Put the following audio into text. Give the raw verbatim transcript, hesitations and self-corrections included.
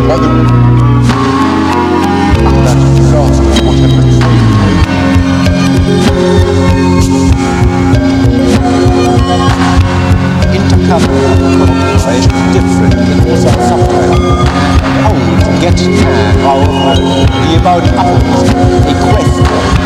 Different in the software. Hold, get, tag, roll, the about